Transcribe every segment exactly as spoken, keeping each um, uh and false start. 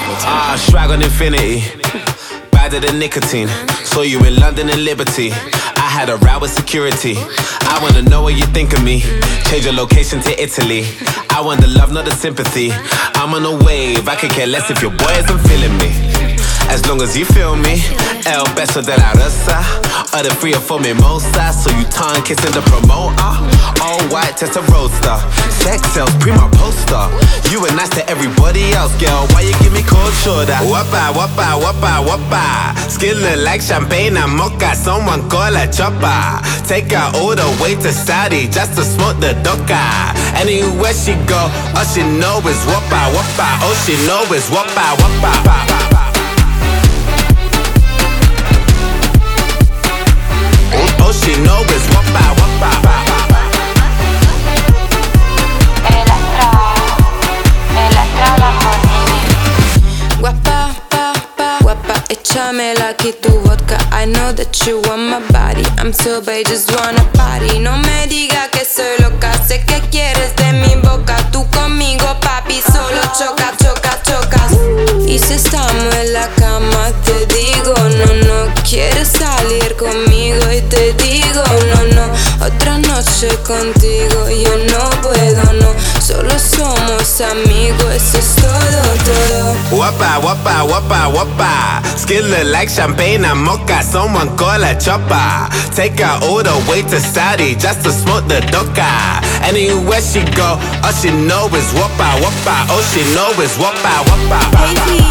Ah, swag on infinity. Badder than nicotine. Saw you in London and Liberty. I had a row with security. I wanna know what you think of me. Change your location to Italy. I want the love, not the sympathy. I'm on a wave, I could care less if your boy isn't feeling me. As long as you feel me. El beso de la rosa. Or the three or four mimosa. So you tongue kissing the promoter. All white, test a roadster. Sex sells, prima poster. You were nice to everybody else, girl. Why you give me cold shoulder? Wappa, wappa, wappa, wappa. Skin look like champagne and mocha. Someone call a chopper. Take her all the way to Saudi just to smoke the doka. Anywhere she go, all she know is wappa, wappa. All she know is wappa, wappa. All she know is wappa, wappa. Electra, Electra Lamborghini. Guapa, pa, pa, guapa, échamela aquí tu vodka. I know that you want my body. I'm sober, I just wanna party. No me diga que soy loca. Sé que quieres de mi boca. Tú conmigo, papi, solo choca, choca, chocas. Y si estamos en la cama, te digo, no, no quieres salir conmigo. Y te digo, no, no, otra noche contigo. Yo no puedo, no, solo somos amigos. Eso es todo, todo. Wappa, wappa, wappa, wappa. Skin look like champagne and mocha. Someone call a chopper. Take her all the way to Saudi just to smoke the doka. Anywhere she go, all she know is wappa, wappa. All she know is wappa, wappa. Baby,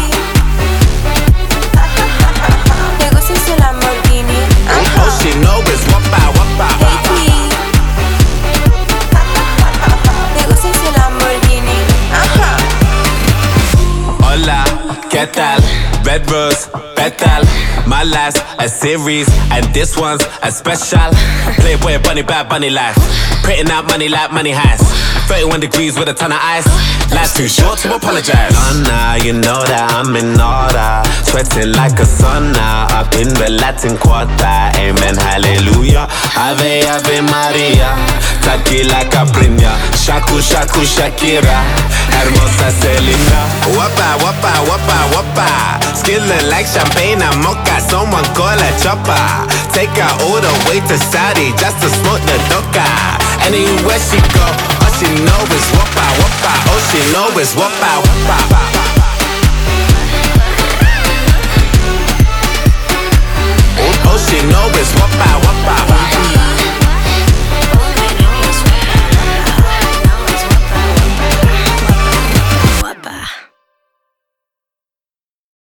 te gustas el Lamborghini. All she know is wappa, wappa. Baby, te gustas el Lamborghini. Ajá. Hola, ¿qué tal? Red rose, petal. My life's a series, and this one's a special. Playboy bunny, bad bunny life. Printing out money like money heist. thirty-one degrees with a ton of ice. Life's too short to apologize. Donna, you know that I'm in order. Sweating like a sauna up in the Latin Quarter. Amen, hallelujah. Ave, Ave Maria. Tequila Capriña. Shaku, Shaku, Shakira. Hermosa Selena. Wappa, wappa, wappa, wappa. Skin look like champagne and mocha. Someone call a chopper. Take her all the way to Saudi just to smoke the doka. Anywhere she go, all she know is wappa, wappa. All she know is wappa, wappa. All she know is wappa, wappa.